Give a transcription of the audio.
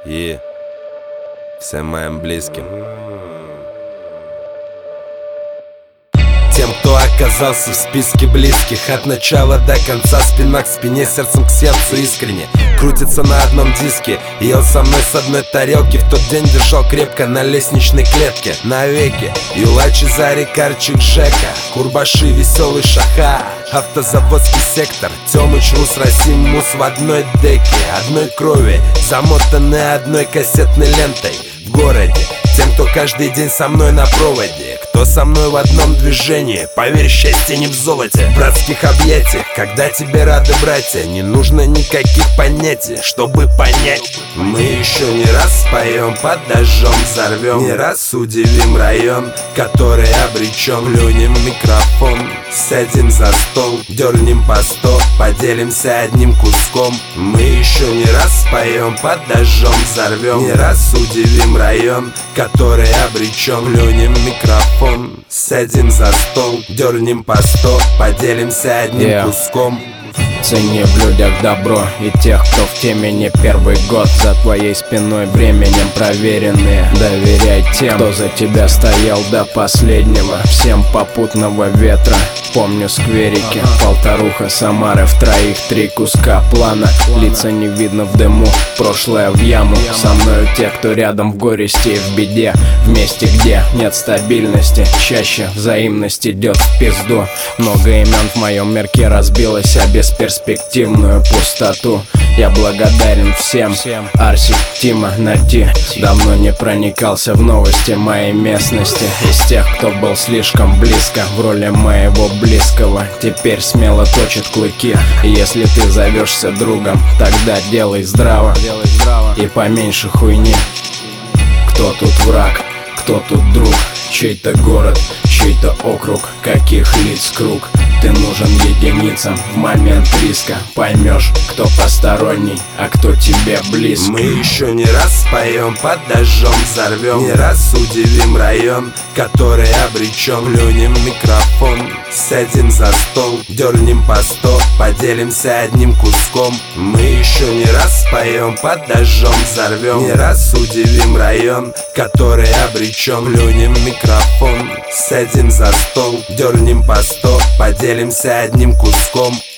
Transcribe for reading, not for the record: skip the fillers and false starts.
и всем моим близким. Тем, кто оказался в списке близких, от начала до конца, спина к спине, сердцем к сердцу искренне крутится на одном диске. Ел со мной с одной тарелки, в тот день держал крепко на лестничной клетке. Навеки Юлачи, Зарикарчик, Жека, Курбаши, Веселый Шаха, автозаводский сектор, Тёмыч, Рус, Расим, Мус в одной деке, одной крови, замотанной одной кассетной лентой. В городе тем, кто каждый день со мной на проводе, кто со мной в одном движении, поверь, счастье не в золоте, в братских объятиях, когда тебе рады братья. Не нужно никаких понятий, чтобы понять. Мы еще не раз споем, под дождем взорвем, не раз удивим район, который обречен. Плюнем в микрофон, сядем за стол, дернем по 100, поделимся одним куском. Мы еще не раз споем, под дождем взорвем, не раз удивим район, который обречен. Плюнем в микрофон, сядем за стол, дернем по 100, поделимся одним куском. Цени в людях добро и тех, кто в теме не первый год. За твоей спиной временем проверенные. Доверяй тем, кто за тебя стоял до последнего. Всем попутного ветра. Помню скверики, полторуха Самары, в троих 3 куска плана. Лица не видно в дыму, прошлое в яму. Со мною те, кто рядом в горести и в беде. Вместе, где нет стабильности, чаще взаимность идет в пизду. Много имен в моем мирке разбилось о бесперспективную пустоту. Я благодарен всем, Арсик, Тима, Нати. Давно не проникался в новости моей местности. Из тех, кто был слишком близко в роли моего близкого, теперь смело точит клыки. И если ты зовешься другом, тогда делай здраво и поменьше хуйни. Кто тут враг, кто тут друг? Чей-то город, чей-то округ, каких лиц круг? Ты нужен единицам в момент риска. Поймешь, кто посторонний, а кто тебе близк. Мы еще не раз споем, под дождем взорвем, не раз удивим район, который обречен. Плюнем в микрофон, сядем за стол, дернем по 100, поделимся одним куском. Мы еще не раз споем, под дождем взорвем, не раз удивим район, который обречен. Плюнем в микрофон, сядем за стол, дернем по 100, поделимся одним куском.